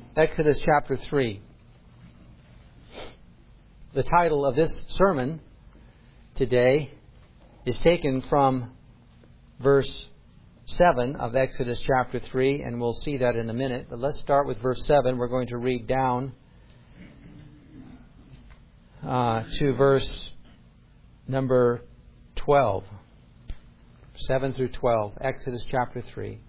Exodus chapter 3. The title of this sermon today is taken from verse 7 of Exodus chapter 3, and we'll see that in a minute. But let's start with verse 7. We're going to read down to verse number 12. 7 through 12, Exodus chapter 3.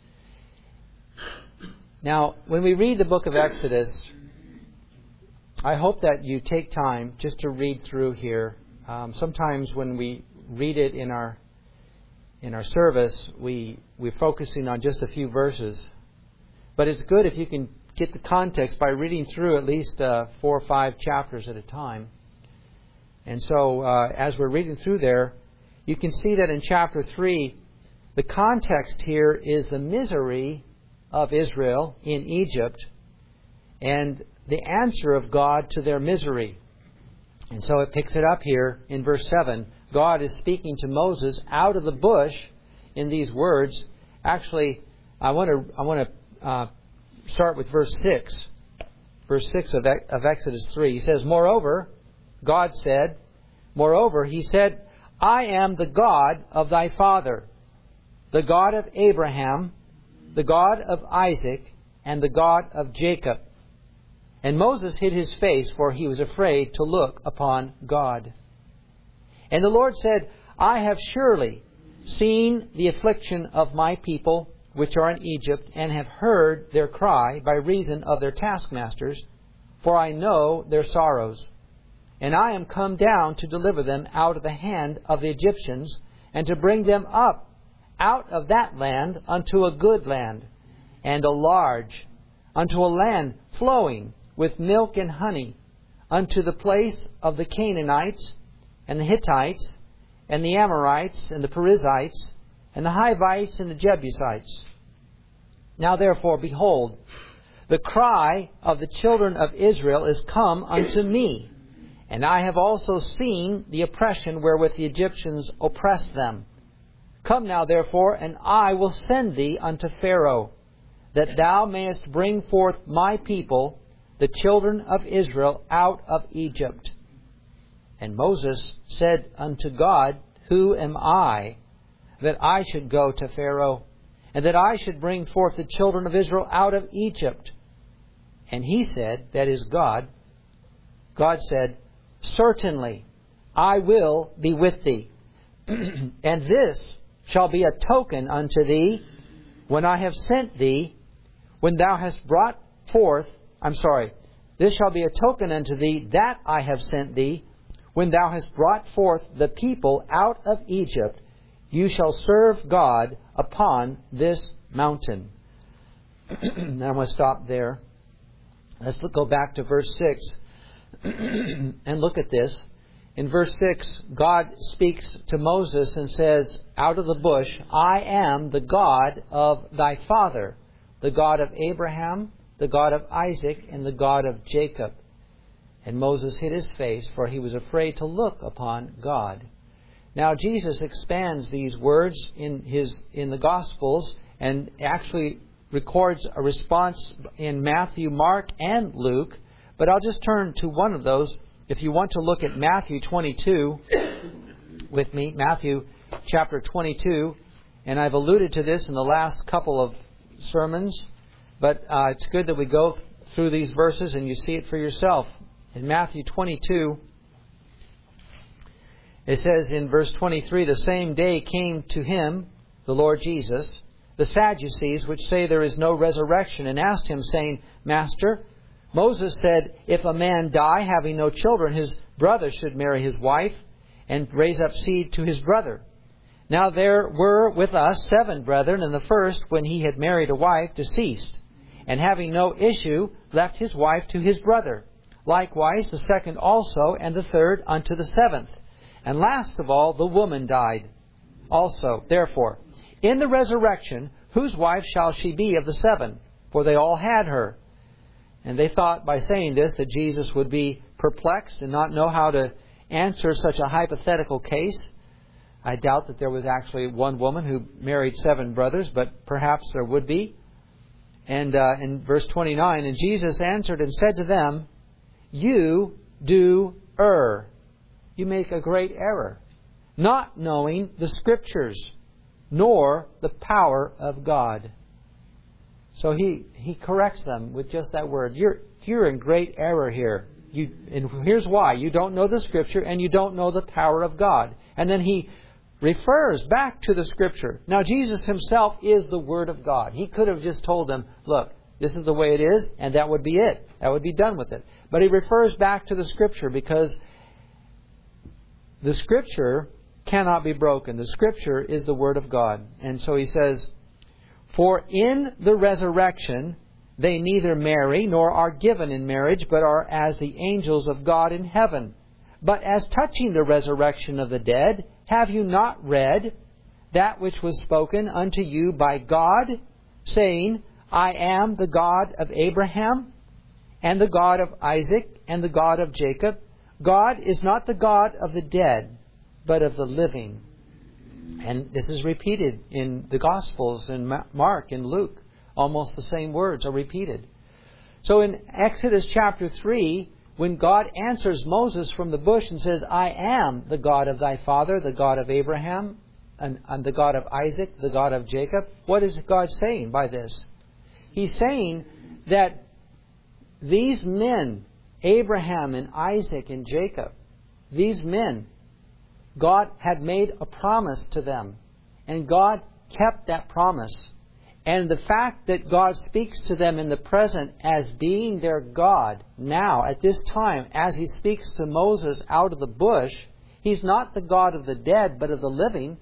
Now, when we read the book of Exodus, I hope that you take time just to read through here. Sometimes when we read it in our service, we're focusing on just a few verses. But it's good if you can get the context by reading through at least 4 or 5 chapters at a time. And so as we're reading through there, you can see that in chapter 3, the context here is the misery of Israel in Egypt and the answer of God to their misery. And so it picks it up here in verse 7. God is speaking to Moses out of the bush in these words. Actually, I want to start with verse 6. Verse 6 of Exodus 3. He says, Moreover, He said, I am the God of thy father, the God of Abraham, the God of Isaac, and the God of Jacob. And Moses hid his face, for he was afraid to look upon God. And the Lord said, I have surely seen the affliction of my people, which are in Egypt, and have heard their cry by reason of their taskmasters, for I know their sorrows. And I am come down to deliver them out of the hand of the Egyptians, and to bring them up out of that land unto a good land, and a large, unto a land flowing with milk and honey, unto the place of the Canaanites, and the Hittites, and the Amorites, and the Perizzites, and the Hivites, and the Jebusites. Now therefore, behold, the cry of the children of Israel is come unto me, and I have also seen the oppression wherewith the Egyptians oppress them. Come now, therefore, and I will send thee unto Pharaoh, that thou mayest bring forth my people, the children of Israel, out of Egypt. And Moses said unto God, Who am I, that I should go to Pharaoh, and that I should bring forth the children of Israel out of Egypt? And he said, that is God, God said, Certainly I will be with thee, and this shall be a token unto thee when I have sent thee, when thou hast brought forth, this shall be a token unto thee that I have sent thee, when thou hast brought forth the people out of Egypt. You shall serve God upon this mountain. Now I'm going to stop there. Let's go back to verse 6 and look at this. In verse 6, God speaks to Moses and says, out of the bush, I am the God of thy father, the God of Abraham, the God of Isaac, and the God of Jacob. And Moses hid his face, for he was afraid to look upon God. Now Jesus expands these words in the Gospels and actually records a response in Matthew, Mark, and Luke. But I'll just turn to one of those. If you want to look at Matthew 22 with me, Matthew chapter 22, and I've alluded to this in the last couple of sermons, but it's good that we go through these verses and you see it for yourself. In Matthew 22, it says in verse 23, The same day came to him, the Lord Jesus, the Sadducees, which say there is no resurrection, and asked him, saying, Master, Moses said, if a man die having no children, his brother should marry his wife and raise up seed to his brother. Now there were with us 7 brethren, and the first, when he had married a wife, deceased, and having no issue, left his wife to his brother. Likewise the second also, and the third unto the 7th. And last of all, the woman died also. Therefore, in the resurrection, whose wife shall she be of the 7? For they all had her. And they thought by saying this that Jesus would be perplexed and not know how to answer such a hypothetical case. I doubt that there was actually one woman who married 7 brothers, but perhaps there would be. And in verse 29, and Jesus answered and said to them, you do err. You make a great error, not knowing the Scriptures, nor the power of God. So he corrects them with just that word. You're in great error here. And here's why. You don't know the Scripture and you don't know the power of God. And then he refers back to the Scripture. Now, Jesus himself is the Word of God. He could have just told them, look, this is the way it is, and that would be it. That would be done with it. But he refers back to the Scripture because the Scripture cannot be broken. The Scripture is the Word of God. And so he says, for in the resurrection they neither marry nor are given in marriage, but are as the angels of God in heaven. But as touching the resurrection of the dead, have you not read that which was spoken unto you by God, saying, I am the God of Abraham, and the God of Isaac, and the God of Jacob? God is not the God of the dead, but of the living. And this is repeated in the Gospels, in Mark and Luke. Almost the same words are repeated. So in Exodus chapter 3, when God answers Moses from the bush and says, I am the God of thy father, the God of Abraham, and the God of Isaac, the God of Jacob, what is God saying by this? He's saying that these men, Abraham and Isaac and Jacob, these men, God had made a promise to them, and God kept that promise. And the fact that God speaks to them in the present as being their God now, at this time, as He speaks to Moses out of the bush, He's not the God of the dead, but of the living.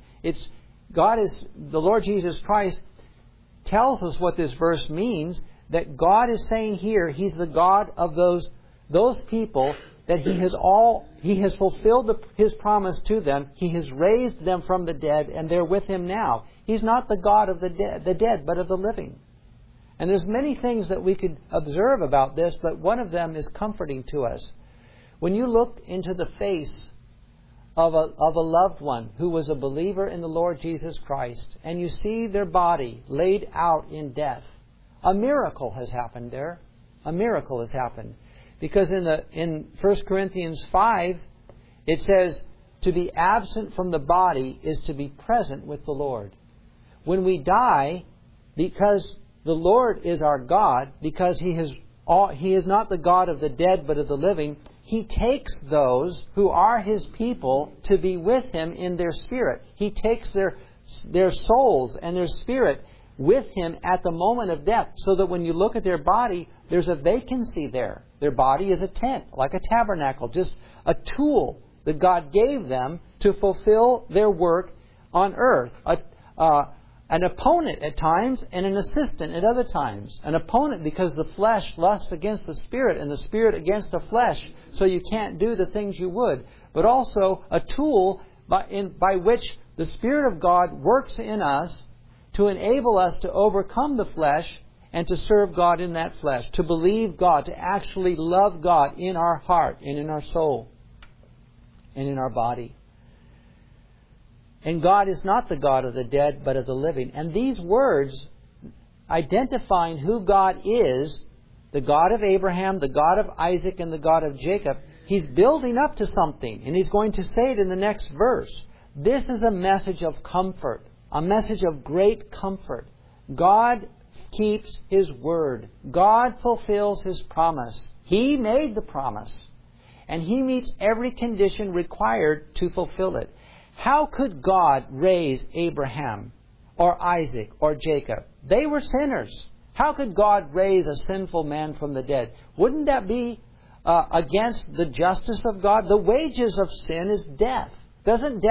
The Lord Jesus Christ tells us what this verse means, that God is saying here, He's the God of those people that He has fulfilled His promise to them. He has raised them from the dead, and they're with Him now. He's not the God of the dead, but of the living. And there's many things that we could observe about this, but one of them is comforting to us. When you look into the face of a loved one who was a believer in the Lord Jesus Christ, and you see their body laid out in death, a miracle has happened there. A miracle has happened. Because in 1 Corinthians 5, it says, to be absent from the body is to be present with the Lord. When we die, because the Lord is our God, because He is not the God of the dead but of the living, He takes those who are His people to be with Him in their spirit. He takes their souls and their spirit with Him at the moment of death, so that when you look at their body, there's a vacancy there. Their body is a tent, like a tabernacle, just a tool that God gave them to fulfill their work on earth. An opponent at times and an assistant at other times. An opponent because the flesh lusts against the spirit and the spirit against the flesh, so you can't do the things you would. But also a tool by which the Spirit of God works in us to enable us to overcome the flesh and to serve God in that flesh, to believe God, to actually love God in our heart and in our soul and in our body. And God is not the God of the dead, but of the living. And these words, identifying who God is, the God of Abraham, the God of Isaac, and the God of Jacob, He's building up to something. And He's going to say it in the next verse. This is a message of comfort, a message of great comfort. God keeps His word. God fulfills His promise. He made the promise. And He meets every condition required to fulfill it. How could God raise Abraham or Isaac or Jacob? They were sinners. How could God raise a sinful man from the dead? Wouldn't that be against the justice of God? The wages of sin is death. Doesn't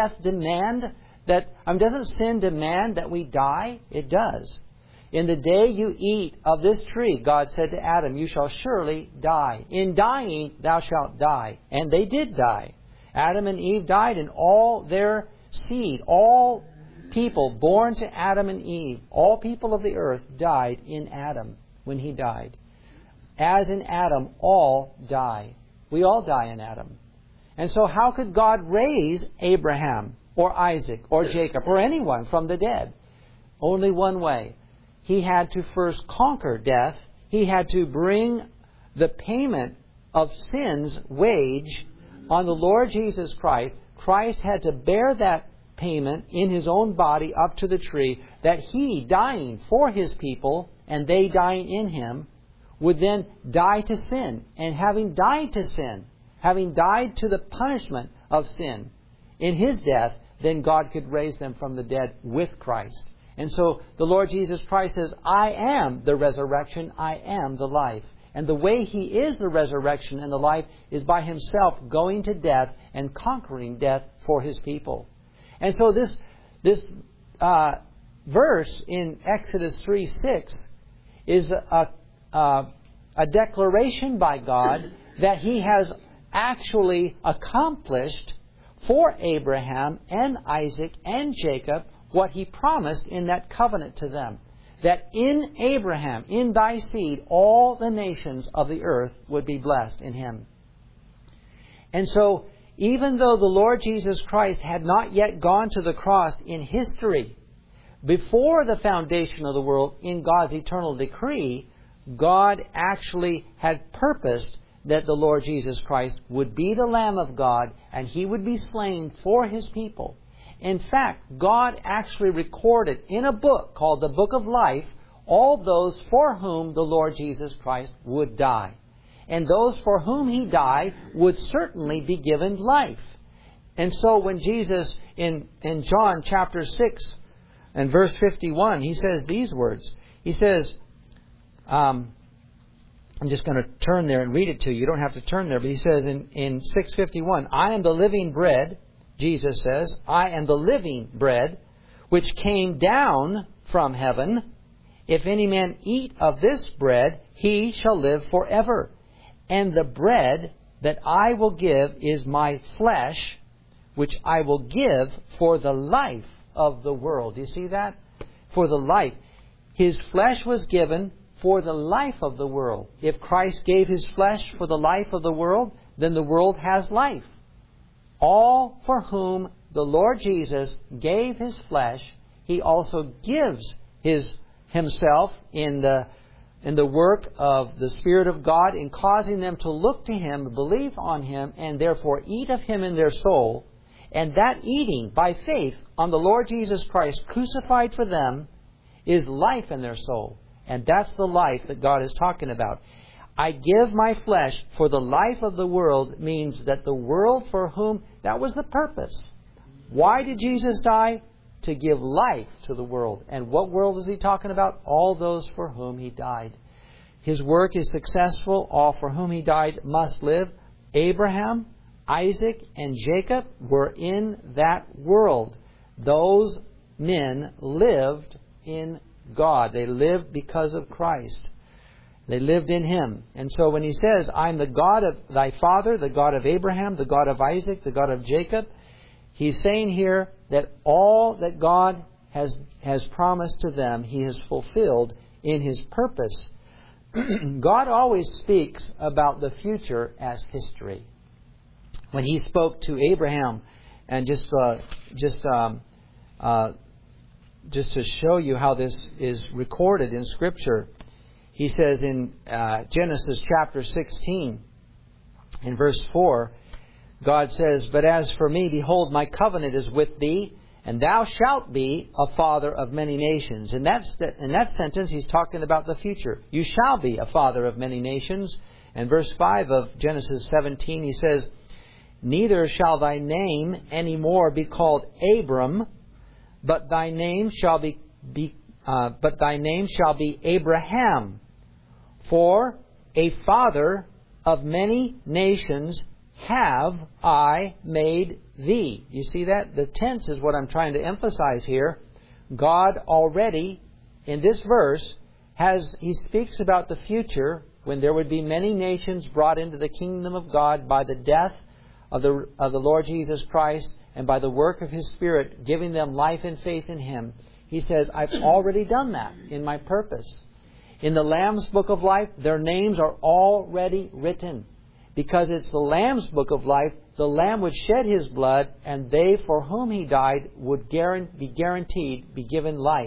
sin demand that we die? It does. In the day you eat of this tree, God said to Adam, you shall surely die. In dying, thou shalt die. And they did die. Adam and Eve died, and all their seed, all people born to Adam and Eve, all people of the earth died in Adam when he died. As in Adam, all die. We all die in Adam. And so how could God raise Abraham or Isaac or Jacob or anyone from the dead? Only one way. He had to first conquer death. He had to bring the payment of sin's wage on the Lord Jesus Christ. Christ had to bear that payment in His own body up to the tree, that He, dying for His people, and they dying in Him, would then die to sin. And having died to sin, having died to the punishment of sin in His death, then God could raise them from the dead with Christ. And so the Lord Jesus Christ says, I am the resurrection, I am the life. And the way He is the resurrection and the life is by Himself going to death and conquering death for His people. And so this verse in Exodus 3:6 is a declaration by God that He has actually accomplished for Abraham and Isaac and Jacob what He promised in that covenant to them. That in Abraham, in thy seed, all the nations of the earth would be blessed in him. And so, even though the Lord Jesus Christ had not yet gone to the cross in history, before the foundation of the world, in God's eternal decree, God actually had purposed that the Lord Jesus Christ would be the Lamb of God and He would be slain for His people. In fact, God actually recorded in a book called the Book of Life all those for whom the Lord Jesus Christ would die. And those for whom He died would certainly be given life. And so when Jesus, in John chapter 6 and verse 51, He says these words. He says, I'm just going to turn there and read it to you. You don't have to turn there. But He says in 6:51, I am the living bread, Jesus says, I am the living bread, which came down from heaven. If any man eat of this bread, he shall live forever. And the bread that I will give is my flesh, which I will give for the life of the world. Do you see that? For the life. His flesh was given for the life of the world. If Christ gave His flesh for the life of the world, then the world has life. All for whom the Lord Jesus gave His flesh, He also gives Himself in the work of the Spirit of God in causing them to look to Him, believe on Him, and therefore eat of Him in their soul. And that eating by faith on the Lord Jesus Christ crucified for them is life in their soul. And that's the life that God is talking about. I give my flesh for the life of the world means that the world for whom, that was the purpose. Why did Jesus die? To give life to the world. And what world is He talking about? All those for whom He died. His work is successful. All for whom He died must live. Abraham, Isaac, and Jacob were in that world. Those men lived in God. They lived because of Christ. They lived in Him. And so when He says, I'm the God of thy father, the God of Abraham, the God of Isaac, the God of Jacob, He's saying here that all that God has promised to them, He has fulfilled in His purpose. God always speaks about the future as history. When He spoke to Abraham, and just to show you how this is recorded in Scripture, He says in Genesis chapter 16, in verse 4, God says, But as for me, behold, my covenant is with thee, and thou shalt be a father of many nations. In that sentence, He's talking about the future. You shall be a father of many nations. And verse 5 of Genesis 17, He says, Neither shall thy name any more be called Abram, but thy name shall be Abraham. For a father of many nations have I made thee. You see that? The tense is what I'm trying to emphasize here. God already, in this verse, He speaks about the future when there would be many nations brought into the kingdom of God by the death of the Lord Jesus Christ and by the work of His Spirit, giving them life and faith in Him. He says, I've already done that in my purpose. In the Lamb's Book of Life, their names are already written. Because it's the Lamb's Book of Life, the Lamb would shed His blood, and they for whom He died would be guaranteed, be given life.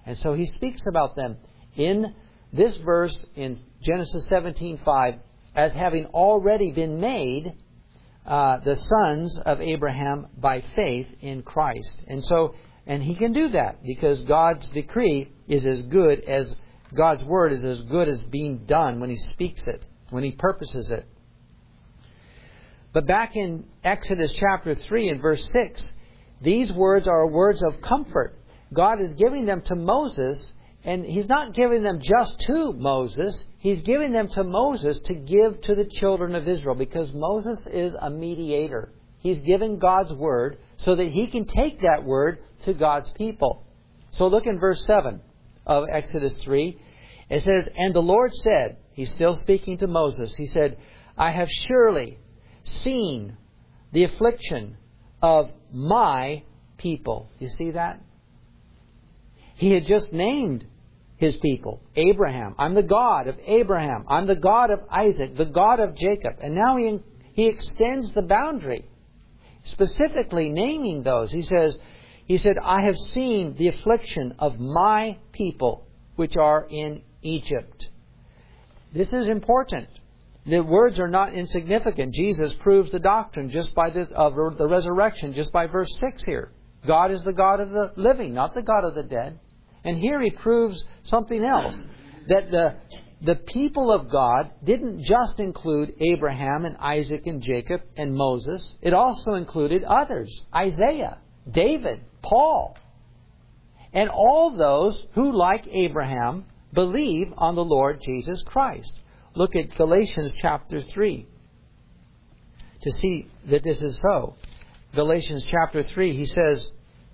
And so He speaks about them in this verse in Genesis 17:5 as having already been made the sons of Abraham by faith in Christ. And He can do that because God's decree is as good as God's Word is as good as being done when He speaks it, when He purposes it. But back in Exodus chapter 3 and verse 6, these words are words of comfort. God is giving them to Moses, and He's not giving them just to Moses. He's giving them to Moses to give to the children of Israel because Moses is a mediator. He's given God's Word so that he can take that Word to God's people. So look in verse 7 of Exodus 3. It says, "And the Lord said," He's still speaking to Moses, He said, "I have surely seen the affliction of my people." You see that? He had just named His people, Abraham. I'm the God of Abraham. I'm the God of Isaac, the God of Jacob. And now He extends the boundary, specifically naming those. He said, "I have seen the affliction of my people, which are in Egypt." This is important. The words are not insignificant. Jesus proves the doctrine just by this of the resurrection, just by verse 6 here. God is the God of the living, not the God of the dead. And here He proves something else, that the people of God didn't just include Abraham and Isaac and Jacob and Moses. It also included others, Isaiah, David, Paul, and all those who, like Abraham, believe on the Lord Jesus Christ. Look at Galatians chapter 3 to see that this is so. Galatians chapter 3, he says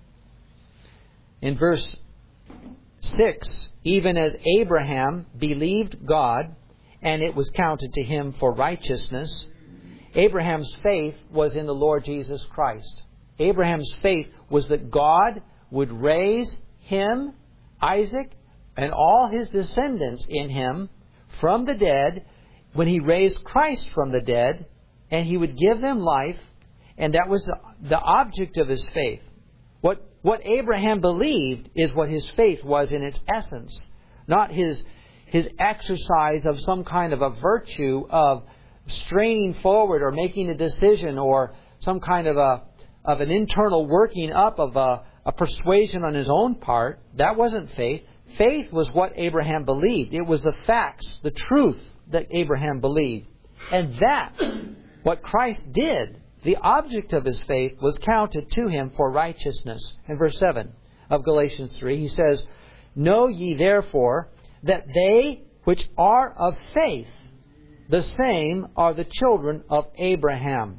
in verse 6, "Even as Abraham believed God, and it was counted to him for righteousness." Abraham's faith was in the Lord Jesus Christ. Abraham's faith was that God would raise him, Isaac, and all his descendants in him from the dead when He raised Christ from the dead, and He would give them life, and that was the object of his faith. What Abraham believed is what his faith was in its essence, not his exercise of some kind of a virtue of straining forward or making a decision or some kind of an internal working up of a persuasion on his own part. That wasn't faith. Faith was what Abraham believed. It was the facts, the truth that Abraham believed. And that, what Christ did, the object of his faith, was counted to him for righteousness. In verse 7 of Galatians 3, he says, "Know ye therefore that they which are of faith, the same are the children of Abraham."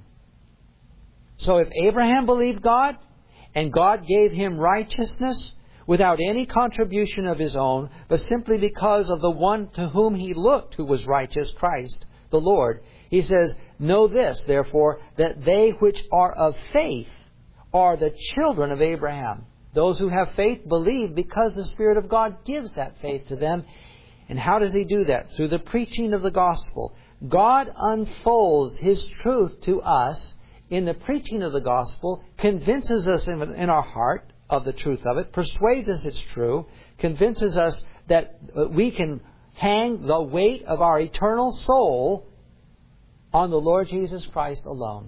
So if Abraham believed God, and God gave him righteousness, without any contribution of his own, but simply because of the one to whom he looked, who was righteous, Christ, the Lord. He says, "Know this, therefore, that they which are of faith are the children of Abraham." Those who have faith believe because the Spirit of God gives that faith to them. And how does He do that? Through the preaching of the gospel. God unfolds His truth to us in the preaching of the gospel, convinces us in our heart of the truth of it, persuades us it's true, convinces us that we can hang the weight of our eternal soul on the Lord Jesus Christ alone.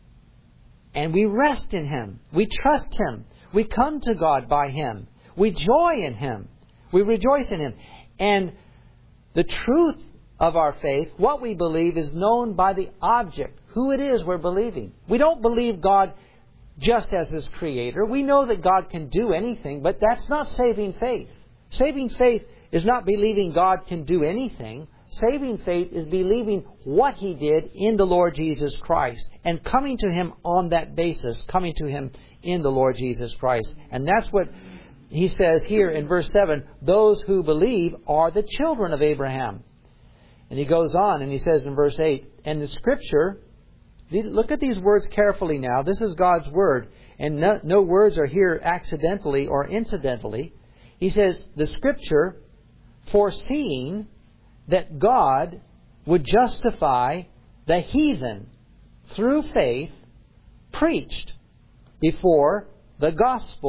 And we rest in Him. We trust Him. We come to God by Him. We joy in Him. We rejoice in Him. And the truth of our faith, what we believe, is known by the object, who it is we're believing. We don't believe God just as His Creator. We know that God can do anything, but that's not saving faith. Saving faith is not believing God can do anything. Saving faith is believing what He did in the Lord Jesus Christ and coming to Him on that basis, coming to Him in the Lord Jesus Christ. And that's what He says here in verse 7, "Those who believe are the children of Abraham." And He goes on and He says in verse 8, "And the Scripture," look at these words carefully now. This is God's Word. And no words are here accidentally or incidentally. He says, "The Scripture, foreseeing that God would justify the heathen through faith, preached before the gospel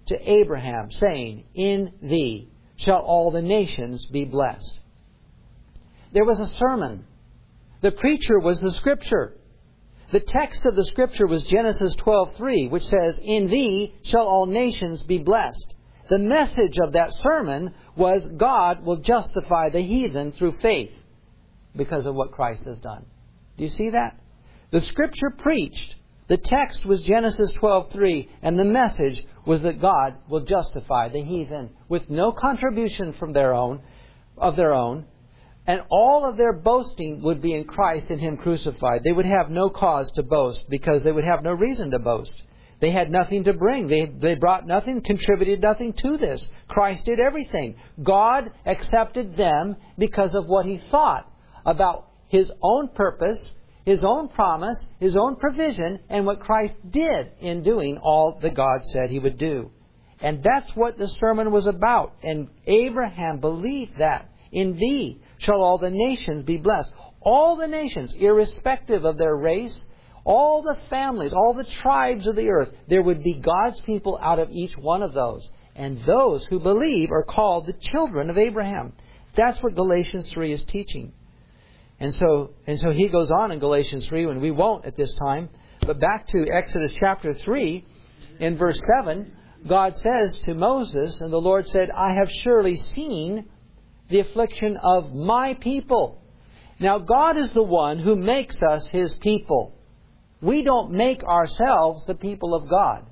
to Abraham, saying, in thee shall all the nations be blessed. There was a sermon. The preacher was the Scripture. The text of the Scripture was Genesis 12:3, which says, in thee shall all nations be blessed. The message of that sermon was God will justify the heathen through faith because of what Christ has done. Do you see that? The Scripture preached. The text was Genesis 12:3, and the message was that God will justify the heathen with no contribution from their own, and all of their boasting would be in Christ and Him crucified. They would have no cause to boast because they would have no reason to boast. They had nothing to bring. They brought nothing, contributed nothing to this. Christ did everything. God accepted them because of what He thought about His own purpose, His own promise, His own provision, and what Christ did in doing all that God said He would do. And that's what the sermon was about. And Abraham believed that. In thee shall all the nations be blessed. All the nations, irrespective of their race, all the families, all the tribes of the earth, there would be God's people out of each one of those. And those who believe are called the children of Abraham. That's what Galatians 3 is teaching. And so he goes on in Galatians 3, and we won't at this time. But back to Exodus chapter 3, in verse 7, God says to Moses, and the Lord said, I have surely seen the affliction of my people. Now God is the one who makes us His people. We don't make ourselves the people of God.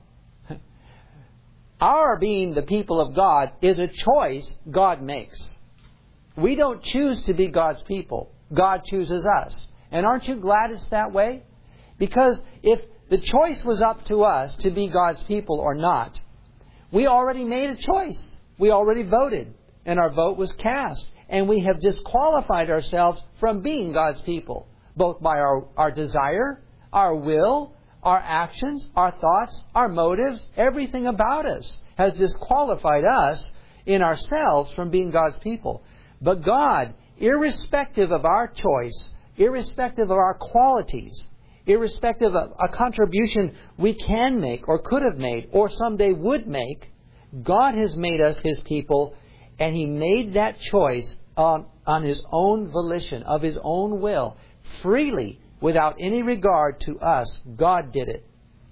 Our being the people of God is a choice God makes. We don't choose to be God's people. God chooses us. And aren't you glad it's that way? Because if the choice was up to us to be God's people or not, we already made a choice. We already voted. And our vote was cast. And we have disqualified ourselves from being God's people, both by our desire, our will, our actions, our thoughts, our motives, everything about us has disqualified us in ourselves from being God's people. But God, irrespective of our choice, irrespective of our qualities, irrespective of a contribution we can make or could have made or someday would make, God has made us His people, and He made that choice on His own volition, of His own will, freely, without any regard to us. God did it.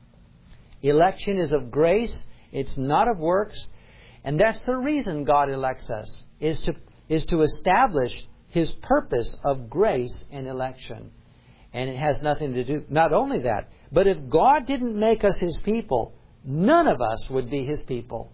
Election is of grace. It's not of works. And that's the reason God elects us, is to establish His purpose of grace and election. And it has nothing to do, not only that, but if God didn't make us His people, none of us would be His people.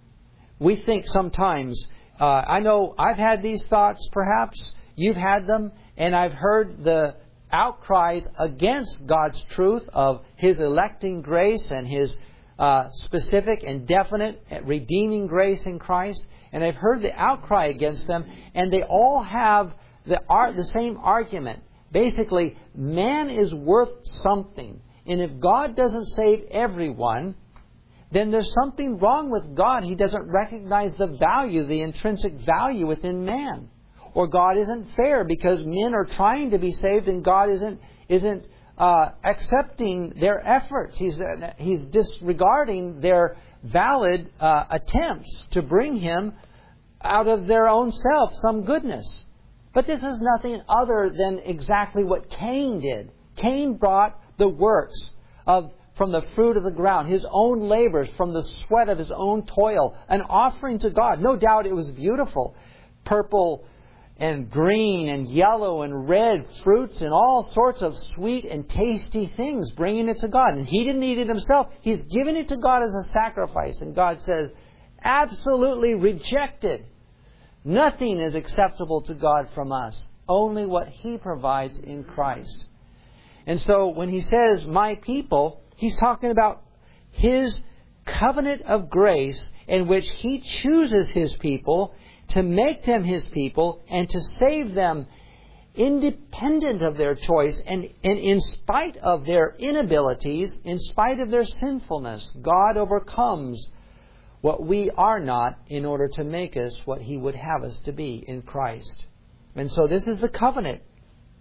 We think sometimes, I know I've had these thoughts, perhaps you've had them, and I've heard the outcries against God's truth of His electing grace and His specific and definite redeeming grace in Christ. And I've heard the outcry against them, and they all have the same argument. Basically, man is worth something. And if God doesn't save everyone, then there's something wrong with God. He doesn't recognize the value, the intrinsic value within man. Or God isn't fair because men are trying to be saved and God isn't accepting their efforts. He's disregarding their valid attempts to bring Him out of their own self some goodness. But this is nothing other than exactly what Cain did. Cain brought the works from the fruit of the ground, his own labors, from the sweat of his own toil, an offering to God. No doubt it was beautiful. Purple and green and yellow and red fruits and all sorts of sweet and tasty things, bringing it to God. And he didn't eat it himself. He's given it to God as a sacrifice. And God says, absolutely rejected. Nothing is acceptable to God from us. Only what He provides in Christ. And so when He says, my people, He's talking about His covenant of grace in which He chooses His people to make them His people and to save them independent of their choice and in spite of their inabilities, in spite of their sinfulness. God overcomes what we are not in order to make us what He would have us to be in Christ. And so this is the covenant.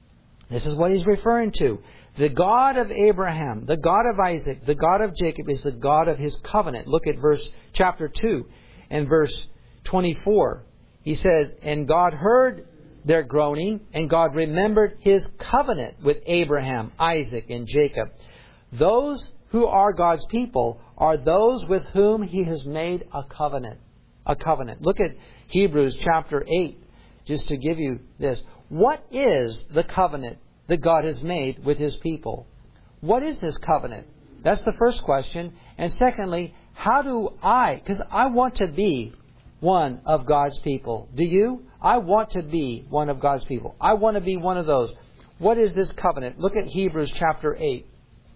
This is what he's referring to. The God of Abraham, the God of Isaac, the God of Jacob is the God of His covenant. Look at chapter 2 and verse 24. He says, and God heard their groaning, and God remembered His covenant with Abraham, Isaac, and Jacob. Those who are God's people are those with whom He has made a covenant. A covenant. Look at Hebrews chapter 8, just to give you this. What is the covenant that God has made with His people? What is this covenant? That's the first question. And secondly, how do because I want to be one of God's people. Do you? I want to be one of God's people. I want to be one of those. What is this covenant? Look at Hebrews chapter 8.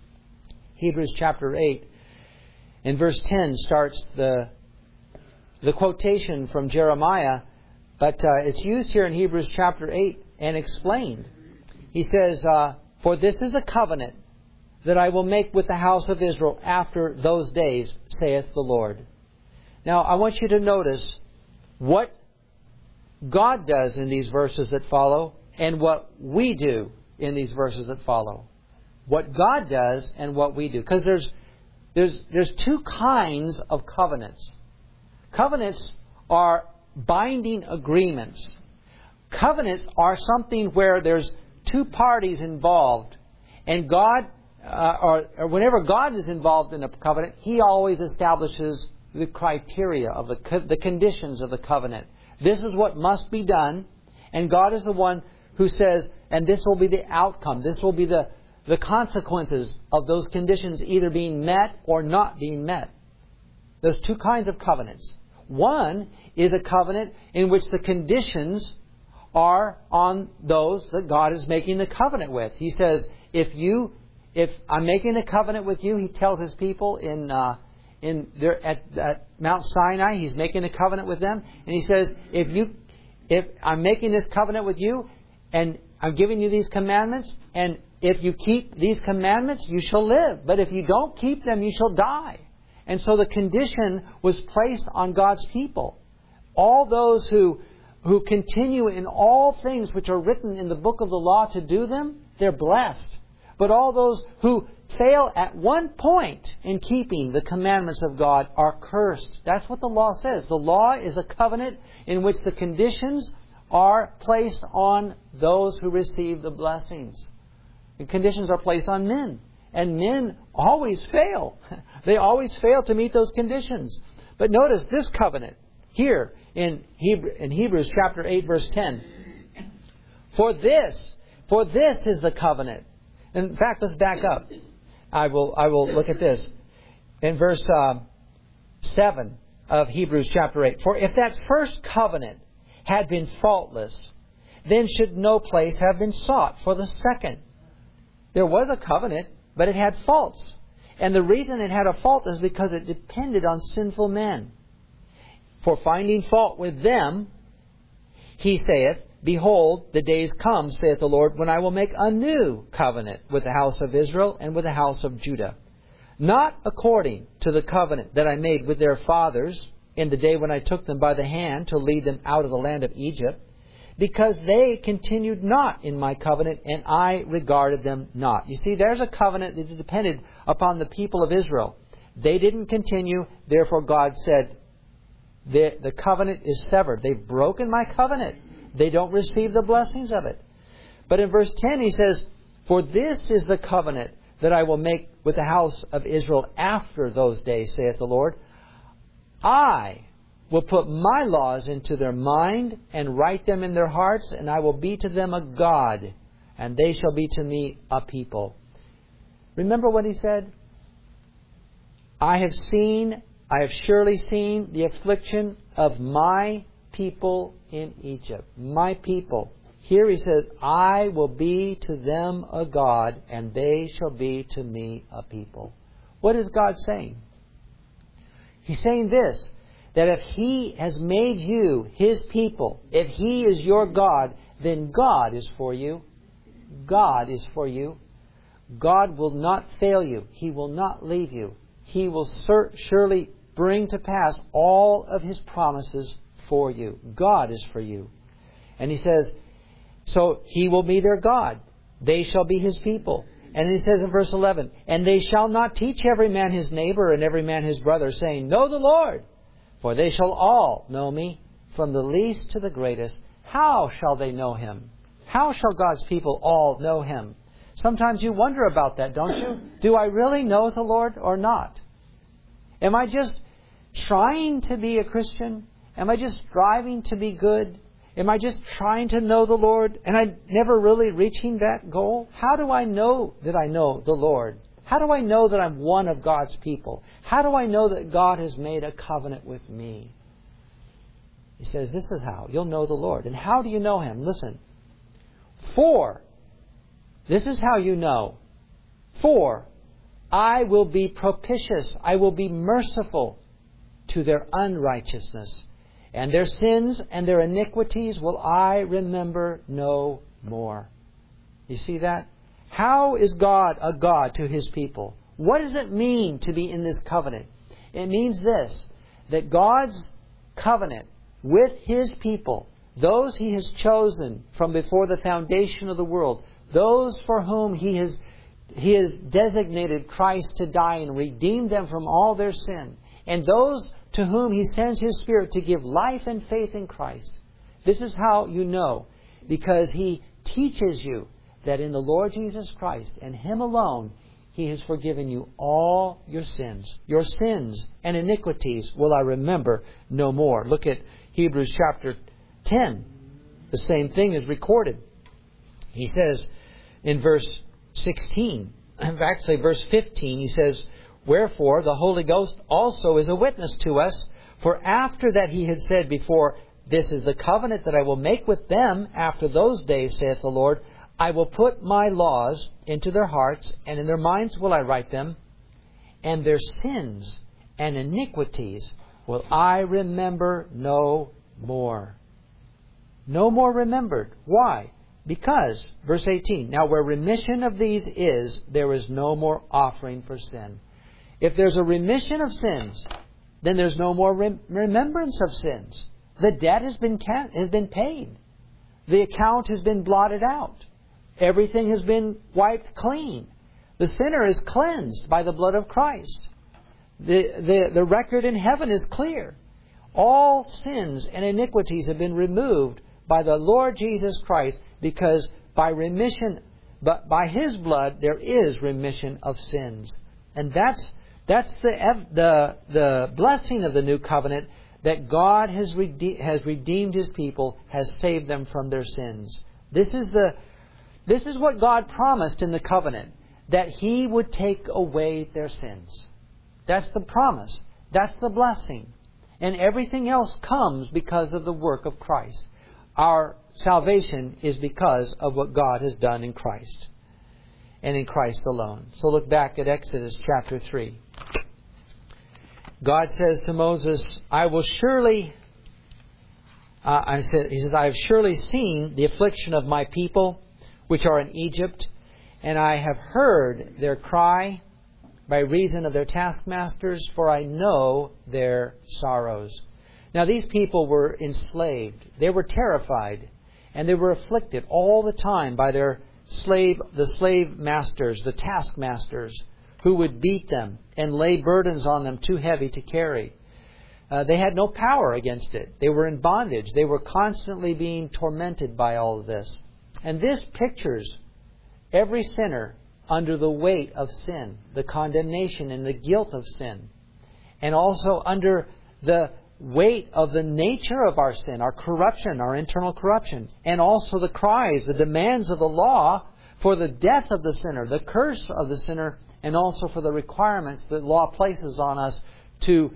Hebrews chapter 8. In verse 10 starts the quotation from Jeremiah, but it's used here in Hebrews chapter 8 and explained. He says, for this is a covenant that I will make with the house of Israel after those days, saith the Lord. Now, I want you to notice what God does in these verses that follow and what we do in these verses that follow. What God does and what we do. Because there's two kinds of covenants. Covenants are binding agreements. Covenants are something where there's two parties involved. And God, or whenever God is involved in a covenant, He always establishes the criteria of the conditions of the covenant. This is what must be done. And God is the one who says, and this will be the outcome. This will be the consequences of those conditions either being met or not being met. There's two kinds of covenants. One is a covenant in which the conditions are on those that God is making the covenant with. He says, if I'm making a covenant with you, He tells His people at Mount Sinai, He's making a covenant with them, and He says, if I'm making this covenant with you, and I'm giving you these commandments, and if you keep these commandments, you shall live. But if you don't keep them, you shall die. And so the condition was placed on God's people. All those who continue in all things which are written in the book of the law to do them, they're blessed. But all those who fail at one point in keeping the commandments of God are cursed. That's what the law says. The law is a covenant in which the conditions are placed on those who receive the blessings. The conditions are placed on men. And men always fail. They always fail to meet those conditions. But notice this covenant here in Hebrews chapter 8 verse 10. For this is the covenant. In fact, let's back up. I will look at this. In verse 7 of Hebrews chapter 8. For if that first covenant had been faultless, then should no place have been sought for the second. There was a covenant, but it had faults. And the reason it had a fault is because it depended on sinful men. For finding fault with them, He saith, behold, the days come, saith the Lord, when I will make a new covenant with the house of Israel and with the house of Judah. Not according to the covenant that I made with their fathers in the day when I took them by the hand to lead them out of the land of Egypt, because they continued not in my covenant, and I regarded them not. You see, there's a covenant that depended upon the people of Israel. They didn't continue, therefore God said, the covenant is severed. They've broken my covenant. They don't receive the blessings of it. But in verse 10 He says, for this is the covenant that I will make with the house of Israel after those days, saith the Lord. I will put my laws into their mind and write them in their hearts, and I will be to them a God, and they shall be to me a people. Remember what He said? I have surely seen the affliction of my people in Egypt. My people. Here He says, I will be to them a God, and they shall be to me a people. What is God saying? He's saying this, that if He has made you His people, if He is your God, then God is for you. God is for you. God will not fail you. He will not leave you. He will surely bring to pass all of His promises for you. God is for you. And He says, so He will be their God. They shall be His people. And He says in verse 11, and they shall not teach every man his neighbor and every man his brother, saying, Know the Lord, for they shall all know me, from the least to the greatest. How shall they know Him? How shall God's people all know Him? Sometimes you wonder about that, don't you? Do I really know the Lord or not? Am I just trying to be a Christian? Am I just striving to be good? Am I just trying to know the Lord and I'm never really reaching that goal? How do I know that I know the Lord? How do I know that I'm one of God's people? How do I know that God has made a covenant with me? He says, this is how you'll know the Lord. And how do you know Him? Listen. For, this is how you know. For, I will be propitious. I will be merciful to their unrighteousness. And their sins and their iniquities will I remember no more. You see that? How is God a God to His people? What does it mean to be in this covenant? It means this, that God's covenant with His people, those He has chosen from before the foundation of the world, those for whom He has designated Christ to die and redeem them from all their sin, and those to whom He sends His Spirit to give life and faith in Christ. This is how you know, because He teaches you that in the Lord Jesus Christ and Him alone, He has forgiven you all your sins. Your sins and iniquities will I remember no more. Look at Hebrews chapter 10. The same thing is recorded. He says in verse 16, actually verse 15, He says, Wherefore the Holy Ghost also is a witness to us, for after that He had said before, This is the covenant that I will make with them after those days, saith the Lord, I will put my laws into their hearts, and in their minds will I write them, and their sins and iniquities will I remember no more. No more remembered. Why? Because, verse 18, Now where remission of these is, there is no more offering for sin. If there's a remission of sins, then there's no more remembrance of sins. The debt has been paid. The account has been blotted out. Everything has been wiped clean. The sinner is cleansed by the blood of Christ. The record in heaven is clear. All sins and iniquities have been removed by the Lord Jesus Christ, because by His blood there is remission of sins. And that's the blessing of the new covenant, that God has redeemed His people, has saved them from their sins. This is what God promised in the covenant, that He would take away their sins. That's the promise. That's the blessing. And everything else comes because of the work of Christ. Our salvation is because of what God has done in Christ, and in Christ alone. So look back at Exodus chapter 3. God says to Moses, I will surely, He says, I have surely seen the affliction of my people, which are in Egypt, and I have heard their cry by reason of their taskmasters, for I know their sorrows. Now these people were enslaved. They were terrified, and they were afflicted all the time by the slave masters, the taskmasters, who would beat them and lay burdens on them too heavy to carry. They had no power against it. They were in bondage. They were constantly being tormented by all of this. And this pictures every sinner under the weight of sin, the condemnation and the guilt of sin, and also under the weight of the nature of our sin, our corruption, our internal corruption, and also the cries, the demands of the law for the death of the sinner, the curse of the sinner, and also for the requirements that law places on us to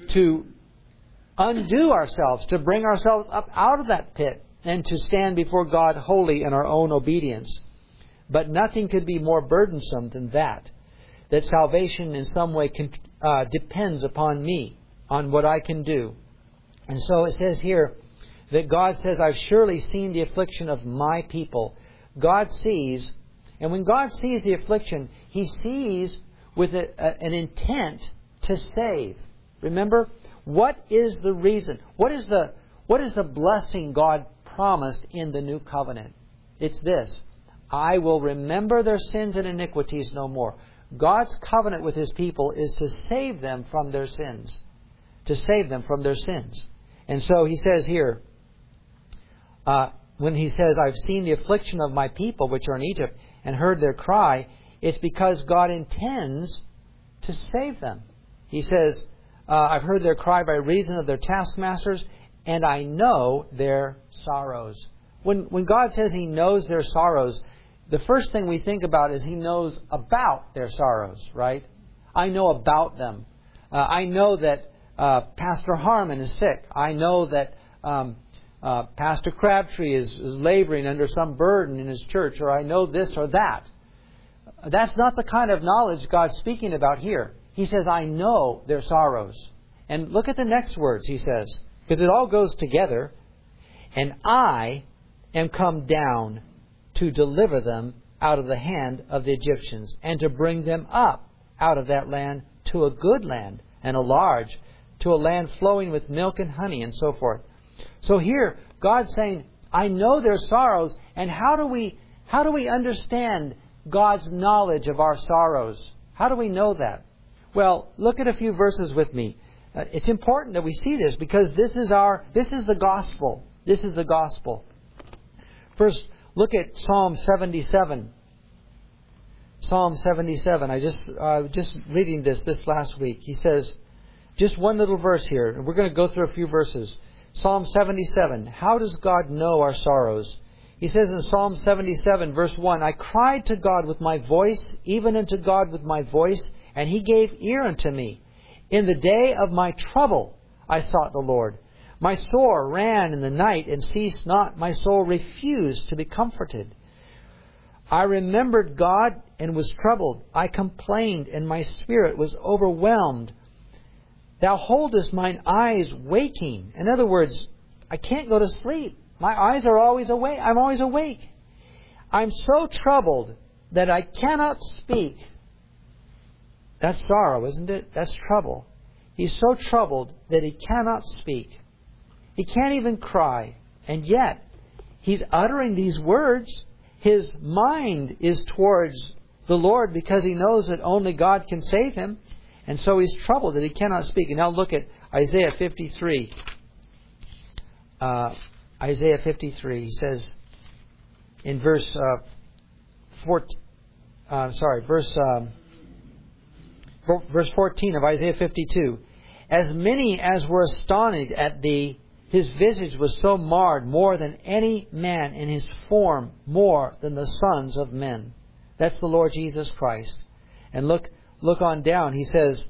undo ourselves, to bring ourselves up out of that pit, and to stand before God holy in our own obedience. But nothing could be more burdensome than that salvation in some way depends upon me, on what I can do. And so it says here that God says, I've surely seen the affliction of my people. God sees, and when God sees the affliction, He sees with an intent to save. Remember, what is the reason? What is the blessing God promised in the new covenant? It's this: I will remember their sins and iniquities no more. God's covenant with His people is to save them from their sins. To save them from their sins. And so He says here, when He says, I've seen the affliction of my people which are in Egypt and heard their cry, it's because God intends to save them. He says, I've heard their cry by reason of their taskmasters, and I know their sorrows. When God says He knows their sorrows, the first thing we think about is He knows about their sorrows, right? I know about them. I know that Pastor Harmon is sick. I know that Pastor Crabtree is laboring under some burden in his church, or I know this or that. That's not the kind of knowledge God's speaking about here. He says, I know their sorrows. And look at the next words He says, because it all goes together. And I am come down to deliver them out of the hand of the Egyptians, and to bring them up out of that land to a good land, and a large, to a land flowing with milk and honey, and so forth. So here, God's saying, I know their sorrows, and how do we understand God's knowledge of our sorrows? How do we know that? Well, look at a few verses with me. It's important that we see this, because this is the gospel. This is the gospel. First, look at Psalm 77. Psalm 77. I just reading this last week. He says, just one little verse here, and we're going to go through a few verses. Psalm 77. How does God know our sorrows? He says in Psalm 77, verse 1, I cried to God with my voice, even unto God with my voice, and He gave ear unto me. In the day of my trouble I sought the Lord. My soul ran in the night and ceased not. My soul refused to be comforted. I remembered God and was troubled. I complained, and my spirit was overwhelmed. Thou holdest mine eyes waking. In other words, I can't go to sleep. My eyes are always awake. I'm always awake. I'm so troubled that I cannot speak. That's sorrow, isn't it? That's trouble. He's so troubled that he cannot speak. He can't even cry. And yet, he's uttering these words. His mind is towards the Lord because he knows that only God can save him. And so he's troubled that he cannot speak. And now look at Isaiah 53. Isaiah 53, he says in verse 14 of Isaiah 52, as many as were astonished at thee, his visage was so marred more than any man, and his form more than the sons of men. That's the Lord Jesus Christ. And look on down. He says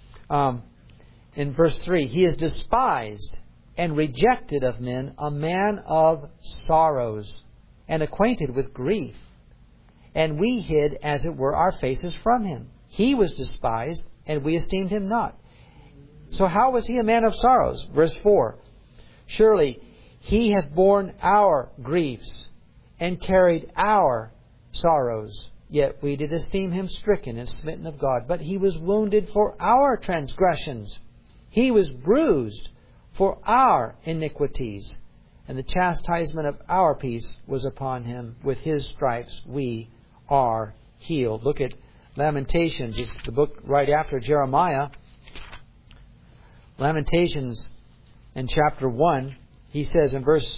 in verse 3, he is despised and rejected of men, a man of sorrows, and acquainted with grief. And we hid, as it were, our faces from him. He was despised, and we esteemed him not. So how was he a man of sorrows? Verse 4, surely he hath borne our griefs, and carried our sorrows. Yet we did esteem him stricken and smitten of God. But he was wounded for our transgressions. He was bruised for our iniquities. And the chastisement of our peace was upon him. With his stripes we are healed. Look at Lamentations. It's the book right after Jeremiah. Lamentations in chapter 1. He says in verse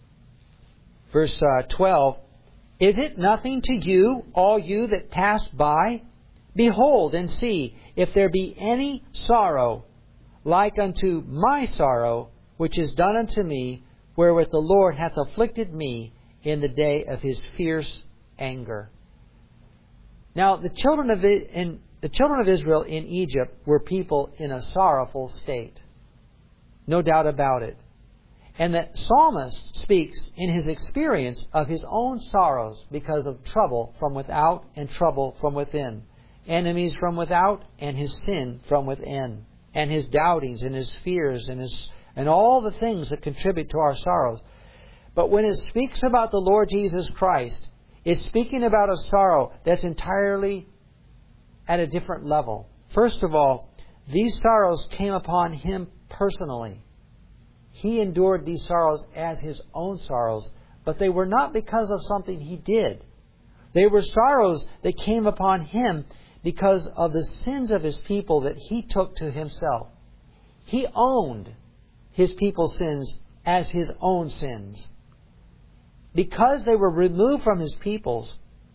12, is it nothing to you, all you that pass by? Behold and see if there be any sorrow like unto my sorrow, which is done unto me, wherewith the Lord hath afflicted me in the day of his fierce anger. Now, the children of Israel in Egypt were people in a sorrowful state. No doubt about it. And the psalmist speaks in his experience of his own sorrows because of trouble from without and trouble from within. Enemies from without and his sin from within. And his doubtings and his fears and all the things that contribute to our sorrows. But when it speaks about the Lord Jesus Christ, it's speaking about a sorrow that's entirely at a different level. First of all, these sorrows came upon him personally. He endured these sorrows as his own sorrows, but they were not because of something he did They were sorrows that came upon Him because of the sins of His people that He took to Himself. He owned His people's sins as His own sins. Because they were removed from His people,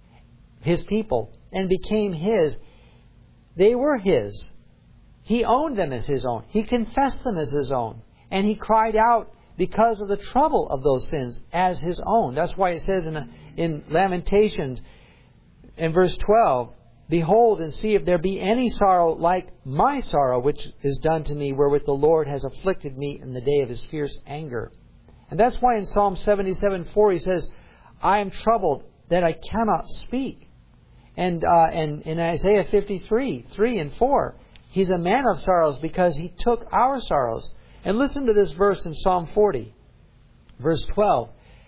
and became His, they were His. He owned them as His own. He confessed them as His own. And He cried out because of the trouble of those sins as His own. That's why it says in Lamentations, in verse 12, Behold and see if there be any sorrow like my sorrow, which is done to me, wherewith the Lord has afflicted me in the day of His fierce anger. And that's why in Psalm 77:4 He says, I am troubled that I cannot speak. And in Isaiah 53:3 and 4, He's a man of sorrows because He took our sorrows. And listen to this verse in Psalm 40, verse 12.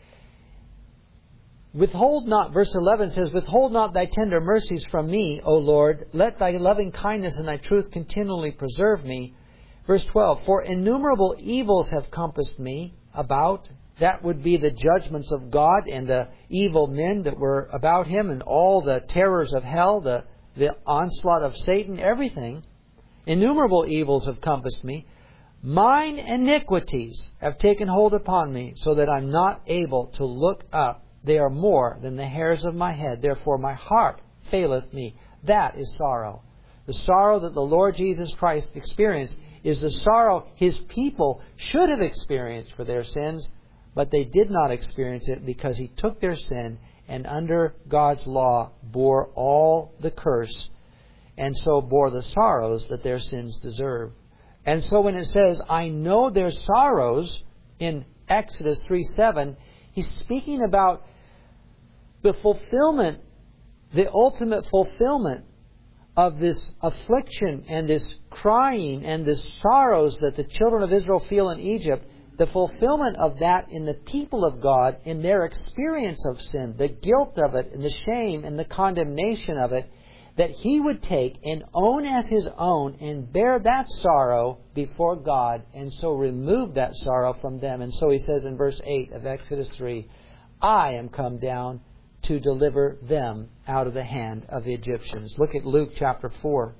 Withhold not, verse 11 says, Withhold not Thy tender mercies from me, O Lord. Let Thy loving kindness and Thy truth continually preserve me. Verse 12, For innumerable evils have compassed me about. That would be the judgments of God and the evil men that were about Him and all the terrors of hell, the onslaught of Satan, everything. Innumerable evils have compassed me. Mine iniquities have taken hold upon me, so that I'm not able to look up. They are more than the hairs of my head. Therefore my heart faileth me. That is sorrow. The sorrow that the Lord Jesus Christ experienced is the sorrow His people should have experienced for their sins, but they did not experience it because He took their sin and under God's law bore all the curse, and so bore the sorrows that their sins deserve. And so when it says, I know their sorrows, in Exodus 3:7, He's speaking about the fulfillment, the ultimate fulfillment of this affliction and this crying and this sorrows that the children of Israel feel in Egypt, the fulfillment of that in the people of God, in their experience of sin, the guilt of it and the shame and the condemnation of it, that He would take and own as His own and bear that sorrow before God and so remove that sorrow from them. And so He says in verse 8 of Exodus 3, I am come down to deliver them out of the hand of the Egyptians. Look at Luke chapter 4.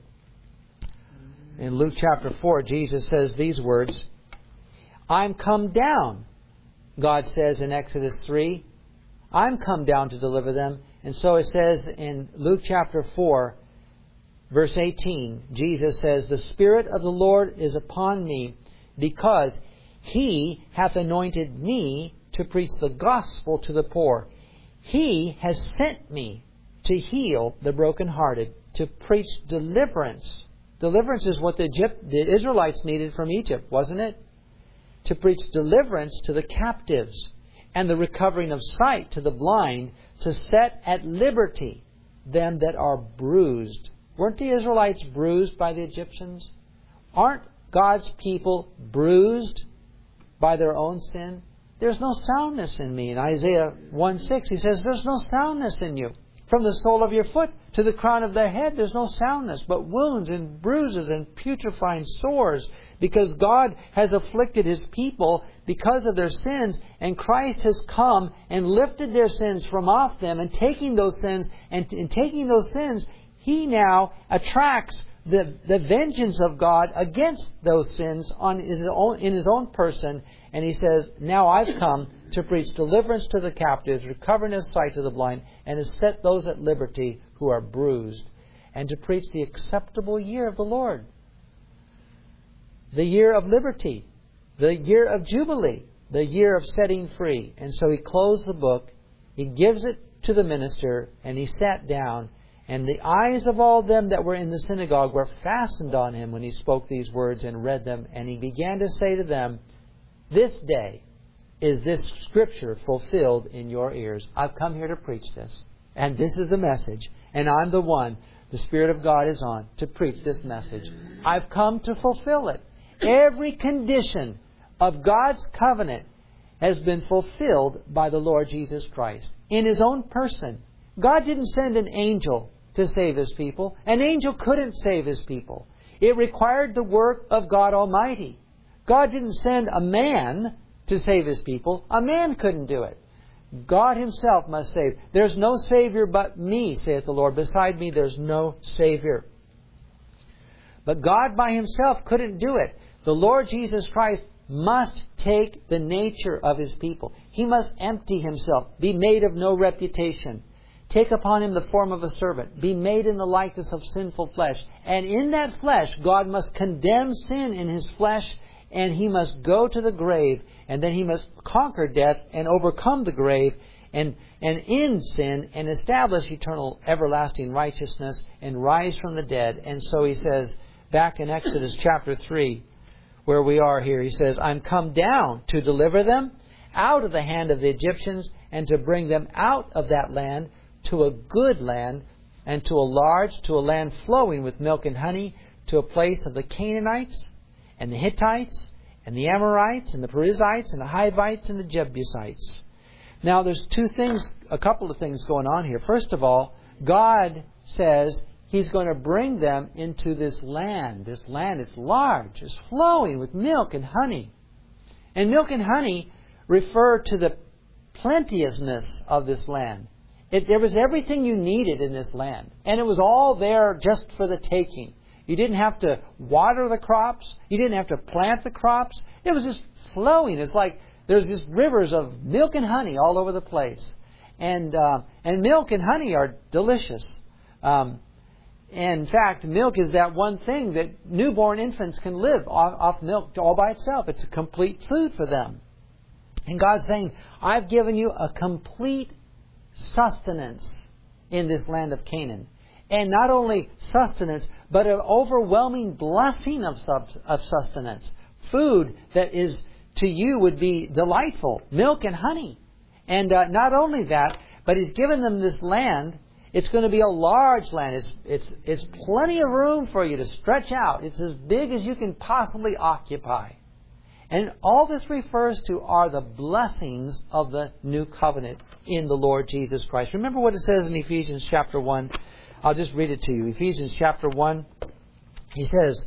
In Luke chapter 4, Jesus says these words, I'm come down, God says in Exodus 3. I'm come down to deliver them. And so it says in Luke chapter 4, verse 18, Jesus says, The Spirit of the Lord is upon me, because He hath anointed me to preach the gospel to the poor. He has sent me to heal the brokenhearted, to preach deliverance. Deliverance is what the Israelites needed from Egypt, wasn't it? To preach deliverance to the captives and the recovering of sight to the blind, to set at liberty them that are bruised. Weren't the Israelites bruised by the Egyptians? Aren't God's people bruised by their own sin? There's no soundness in me. In Isaiah 1:6, He says, there's no soundness in you. From the sole of your foot to the crown of their head, there's no soundness, but wounds and bruises and putrefying sores, because God has afflicted His people because of their sins, and Christ has come and lifted their sins from off them, and taking those sins, He now attracts the vengeance of God against those sins in His own person, and He says, now I've come to preach deliverance to the captives, recovering of sight to the blind, and to set those at liberty who are bruised, and to preach the acceptable year of the Lord. The year of liberty, the year of jubilee, the year of setting free. And so He closed the book, He gives it to the minister, and He sat down, and the eyes of all them that were in the synagogue were fastened on Him when He spoke these words and read them. And He began to say to them, This day is this Scripture fulfilled in your ears. I've come here to preach this. And this is the message. And I'm the one the Spirit of God is on to preach this message. I've come to fulfill it. Every condition of God's covenant has been fulfilled by the Lord Jesus Christ in His own person. God didn't send an angel to save His people. An angel couldn't save His people. It required the work of God Almighty. God didn't send a man to save His people. A man couldn't do it. God Himself must save. There's no Savior but me, saith the Lord. Beside me there's no Savior. But God by Himself couldn't do it. The Lord Jesus Christ must take the nature of His people. He must empty Himself, be made of no reputation, take upon Him the form of a servant, be made in the likeness of sinful flesh. And in that flesh, God must condemn sin in His flesh, and He must go to the grave, and then He must conquer death and overcome the grave and end sin and establish eternal everlasting righteousness and rise from the dead. And so He says, back in Exodus chapter 3, where we are here, He says, I'm come down to deliver them out of the hand of the Egyptians and to bring them out of that land to a good land and to a land flowing with milk and honey, to a place of the Canaanites and the Hittites and the Amorites and the Perizzites and the Hivites and the Jebusites. Now there's a couple of things going on here. First of all, God says He's going to bring them into this land. This land is large. It's flowing with milk and honey. And milk and honey refer to the plenteousness of this land. There was everything you needed in this land. And it was all there just for the taking. You didn't have to water the crops. You didn't have to plant the crops. It was just flowing. It's like there's just rivers of milk and honey all over the place. And milk and honey are delicious. In fact, milk is that one thing that newborn infants can live off milk all by itself. It's a complete food for them. And God's saying, I've given you a complete sustenance in this land of Canaan. And not only sustenance, but an overwhelming blessing of sustenance. Food that is to you would be delightful. Milk and honey. And not only that, but He's given them this land. It's going to be a large land. It's plenty of room for you to stretch out. It's as big as you can possibly occupy. And all this refers to are the blessings of the new covenant in the Lord Jesus Christ. Remember what it says in Ephesians chapter 1. I'll just read it to you. Ephesians chapter 1. He says,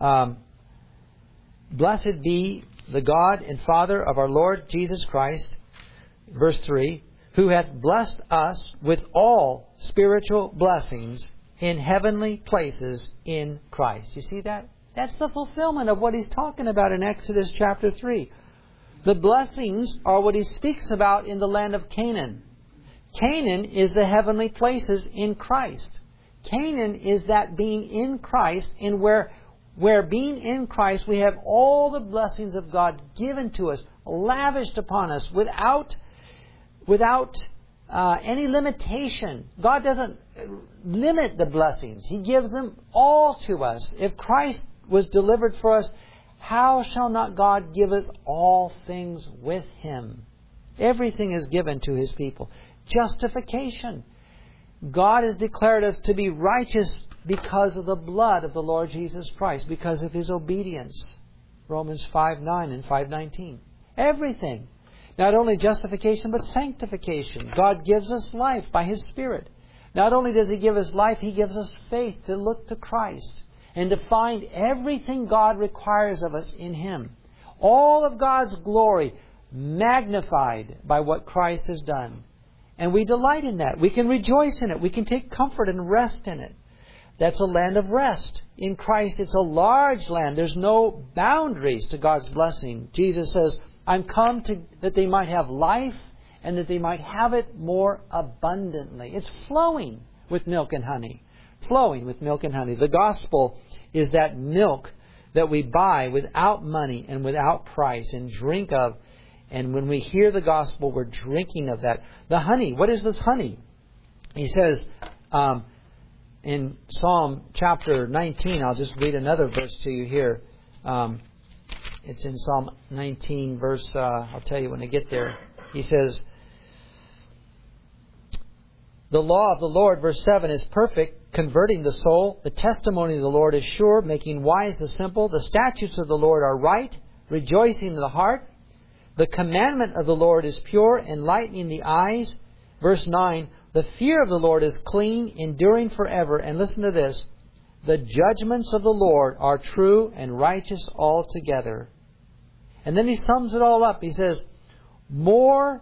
Blessed be the God and Father of our Lord Jesus Christ, verse 3, who hath blessed us with all spiritual blessings in heavenly places in Christ. You see that? That's the fulfillment of what He's talking about in Exodus chapter 3. The blessings are what He speaks about in the land of Canaan. Canaan is the heavenly places in Christ. Canaan is that being in Christ, and where being in Christ we have all the blessings of God given to us, lavished upon us without any limitation. God doesn't limit the blessings. He gives them all to us. If Christ was delivered for us, how shall not God give us all things with Him? Everything is given to His people. Justification. God has declared us to be righteous because of the blood of the Lord Jesus Christ, because of His obedience. Romans 5:9 and 5:19. Everything. Not only justification, but sanctification. God gives us life by His Spirit. Not only does He give us life, He gives us faith to look to Christ and to find everything God requires of us in Him. All of God's glory magnified by what Christ has done. And we delight in that. We can rejoice in it. We can take comfort and rest in it. That's a land of rest. In Christ, it's a large land. There's no boundaries to God's blessing. Jesus says, I'm come that they might have life and that they might have it more abundantly. It's flowing with milk and honey. Flowing with milk and honey. The gospel is that milk that we buy without money and without price and drink of. And when we hear the gospel, we're drinking of that. The honey, what is this honey? He says in Psalm chapter 19, I'll just read another verse to you here. It's in Psalm 19, verse, I'll tell you when I get there. He says, the law of the Lord, verse 7, is perfect, converting the soul. The testimony of the Lord is sure, making wise the simple. The statutes of the Lord are right, rejoicing in the heart. The commandment of the Lord is pure, enlightening the eyes. Verse 9, the fear of the Lord is clean, enduring forever. And listen to this, the judgments of the Lord are true and righteous altogether. And then he sums it all up. He says, more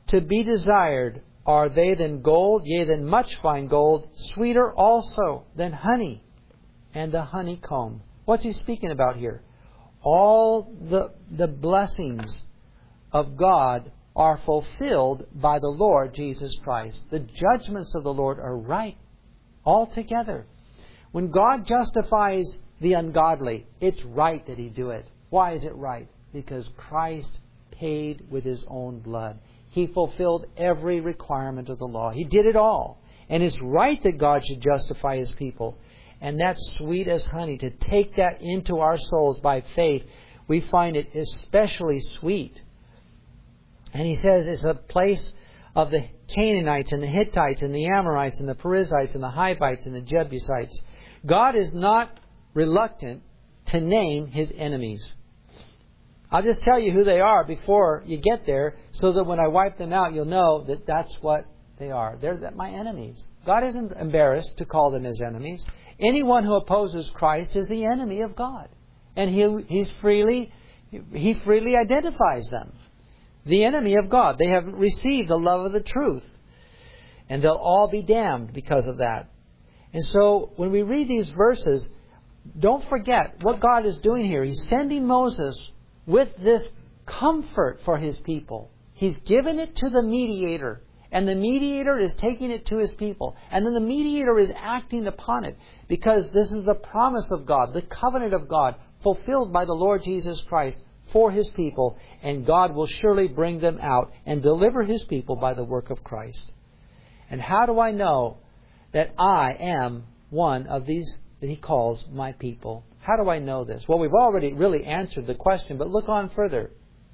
to be desired are they than gold, yea, than much fine gold, sweeter also than honey and the honeycomb. What's he speaking about here? All the blessings of God are fulfilled by the Lord Jesus Christ. The judgments of the Lord are right altogether. When God justifies the ungodly, it's right that He do it. Why is it right? Because Christ paid with His own blood. He fulfilled every requirement of the law. He did it all. And it's right that God should justify His people. And that's sweet as honey. To take that into our souls by faith, we find it especially sweet. And he says it's a place of the Canaanites and the Hittites and the Amorites and the Perizzites and the Hivites and the Jebusites. God is not reluctant to name His enemies. I'll just tell you who they are before you get there, so that when I wipe them out, you'll know that that's what they are. They're my enemies. God isn't embarrassed to call them His enemies. Anyone who opposes Christ is the enemy of God. And He freely identifies them. The enemy of God. They haven't received the love of the truth. And they'll all be damned because of that. And so when we read these verses, don't forget what God is doing here. He's sending Moses with this comfort for His people. He's given it to the mediator. And the mediator is taking it to his people. And then the mediator is acting upon it. Because this is the promise of God, the covenant of God, fulfilled by the Lord Jesus Christ for His people. And God will surely bring them out and deliver His people by the work of Christ. And how do I know that I am one of these that He calls my people? How do I know this? Well, we've already really answered the question, but look on further.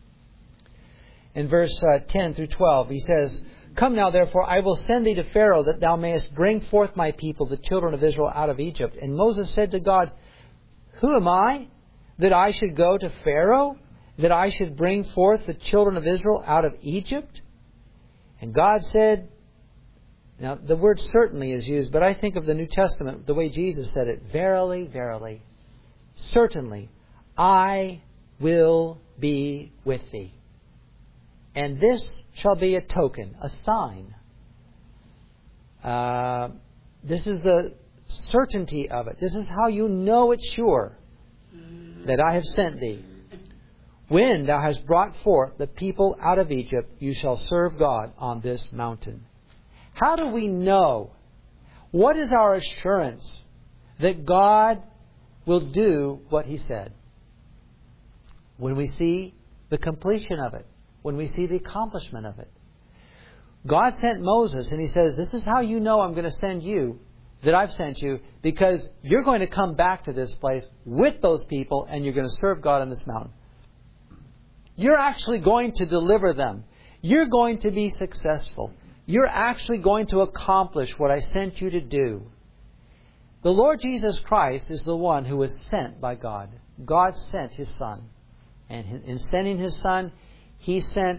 In verse 10 through 12, he says, "Come now, therefore, I will send thee to Pharaoh, that thou mayest bring forth my people, the children of Israel, out of Egypt." And Moses said to God, "Who am I, that I should go to Pharaoh, that I should bring forth the children of Israel out of Egypt?" And God said, now the word certainly is used, but I think of the New Testament, the way Jesus said it, "Verily, verily, certainly, I will be with thee. And this shall be a token," a sign. This is the certainty of it. This is how you know it's sure that I have sent thee. "When thou hast brought forth the people out of Egypt, you shall serve God on this mountain." How do we know? What is our assurance that God will do what He said? When we see the completion of it. When we see the accomplishment of it. God sent Moses and He says, this is how you know I'm going to send you, that I've sent you, because you're going to come back to this place with those people and you're going to serve God on this mountain. You're actually going to deliver them. You're going to be successful. You're actually going to accomplish what I sent you to do. The Lord Jesus Christ is the one who was sent by God. God sent His Son. And in sending His Son, He sent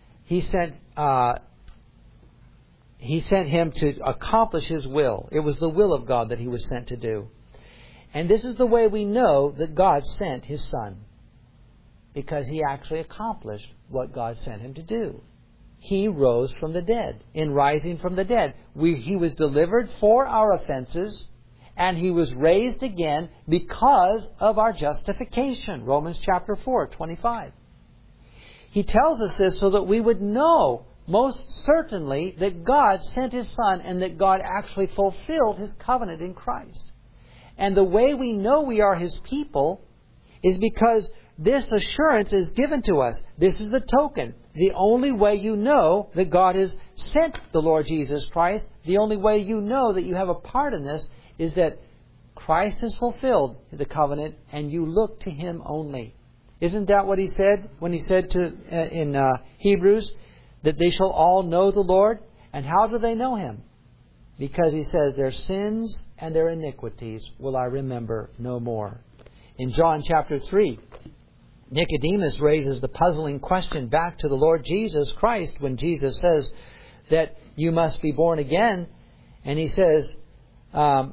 Him to accomplish His will. It was the will of God that He was sent to do. And this is the way we know that God sent His Son. Because He actually accomplished what God sent Him to do. He rose from the dead. In rising from the dead, He was delivered for our offenses, and He was raised again because of our justification. Romans chapter 4:25. He tells us this so that we would know most certainly that God sent His Son and that God actually fulfilled His covenant in Christ. And the way we know we are His people is because this assurance is given to us. This is the token. The only way you know that God has sent the Lord Jesus Christ, the only way you know that you have a part in this, is that Christ has fulfilled the covenant and you look to Him only. Isn't that what He said when He said in Hebrews that they shall all know the Lord? And how do they know Him? Because He says, their sins and their iniquities will I remember no more. In John chapter 3, Nicodemus raises the puzzling question back to the Lord Jesus Christ when Jesus says that you must be born again. And He says, and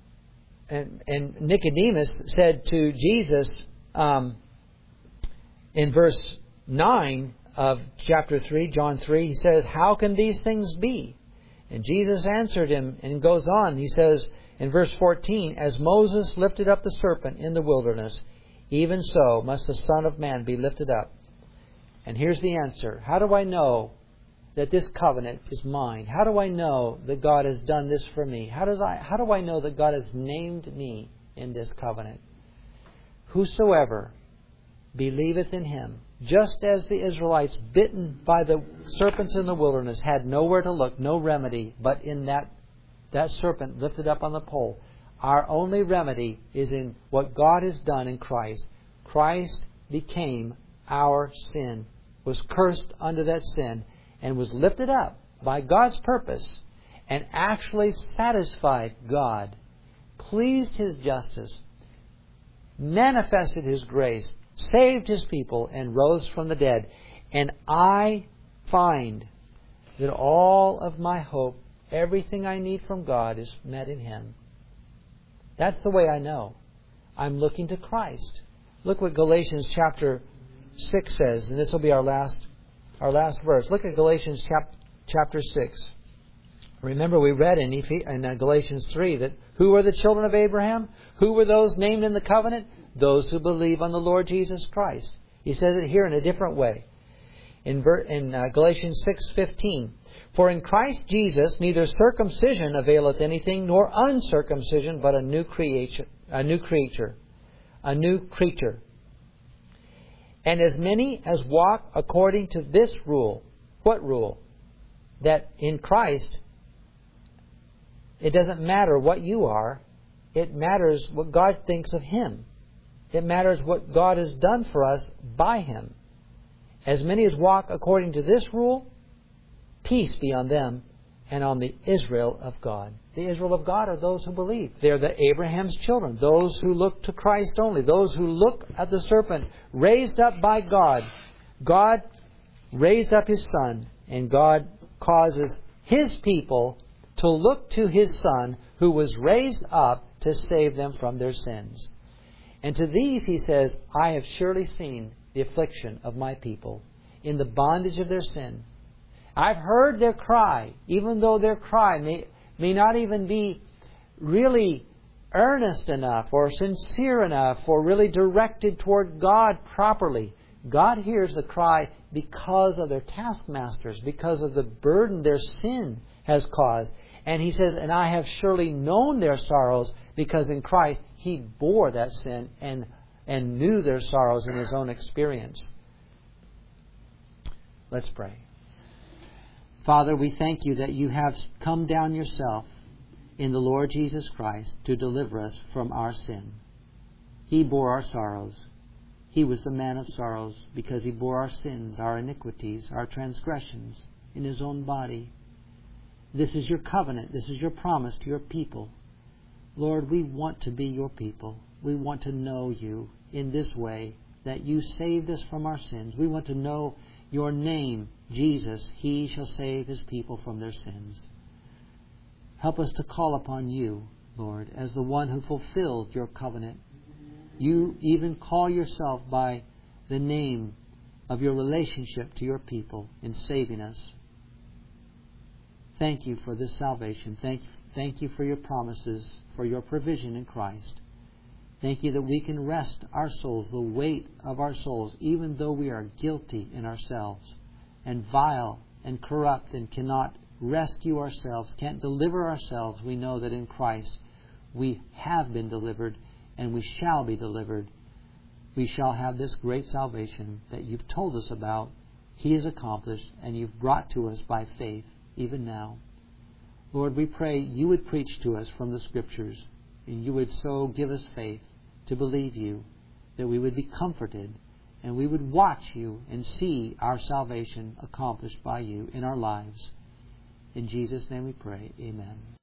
Nicodemus said to Jesus in verse 9 of chapter 3, John 3, he says, "How can these things be?" And Jesus answered him and goes on. He says in verse 14, "As Moses lifted up the serpent in the wilderness, even so must the Son of Man be lifted up." And here's the answer. How do I know that this covenant is mine? How do I know that God has done this for me? How do I know that God has named me in this covenant? "Whosoever believeth in Him," just as the Israelites bitten by the serpents in the wilderness had nowhere to look, no remedy, but in that serpent lifted up on the pole. Our only remedy is in what God has done in Christ. Christ became our sin, was cursed under that sin, and was lifted up by God's purpose, and actually satisfied God, pleased His justice, manifested His grace, saved His people, and rose from the dead. And I find that all of my hope, everything I need from God, is met in Him. That's the way I know. I'm looking to Christ. Look what Galatians chapter 6 says, and this will be our last verse. Look at Galatians chapter 6. Remember, we read in Galatians 3 that who were the children of Abraham? Who were those named in the covenant? Those who believe on the Lord Jesus Christ. He says it here in a different way. In Galatians 6:15, "For in Christ Jesus neither circumcision availeth anything, nor uncircumcision, but a new creature. And as many as walk according to this rule," what rule? That in Christ, it doesn't matter what you are. It matters what God thinks of Him. It matters what God has done for us by Him. "As many as walk according to this rule, peace be on them and on the Israel of God." The Israel of God are those who believe. They're the Abraham's children, those who look to Christ only, those who look at the serpent raised up by God. God raised up His Son, and God causes His people to look to His Son, who was raised up to save them from their sins. And to these He says, "I have surely seen the affliction of my people in the bondage of their sin. I've heard their cry," even though their cry may not even be really earnest enough or sincere enough or really directed toward God properly. God hears the cry because of their taskmasters, because of the burden their sin has caused. And He says, "And I have surely known their sorrows," because in Christ He bore that sin and knew their sorrows in His own experience. Let's pray. Father, we thank You that You have come down Yourself in the Lord Jesus Christ to deliver us from our sin. He bore our sorrows. He was the man of sorrows because He bore our sins, our iniquities, our transgressions in His own body. This is Your covenant. This is Your promise to Your people. Lord, we want to be Your people. We want to know You in this way, that You saved us from our sins. We want to know Your name, Jesus. He shall save His people from their sins. Help us to call upon You, Lord, as the one who fulfilled Your covenant. You even call Yourself by the name of Your relationship to Your people in saving us. Thank You for this salvation. Thank You for Your promises, for Your provision in Christ. Thank You that we can rest our souls, the weight of our souls, even though we are guilty in ourselves and vile and corrupt and cannot rescue ourselves, can't deliver ourselves. We know that in Christ we have been delivered and we shall be delivered. We shall have this great salvation that You've told us about. He has accomplished, and You've brought to us by faith even now. Lord, we pray You would preach to us from the Scriptures, and You would so give us faith to believe You, that we would be comforted, and we would watch You and see our salvation accomplished by You in our lives. In Jesus' name we pray. Amen.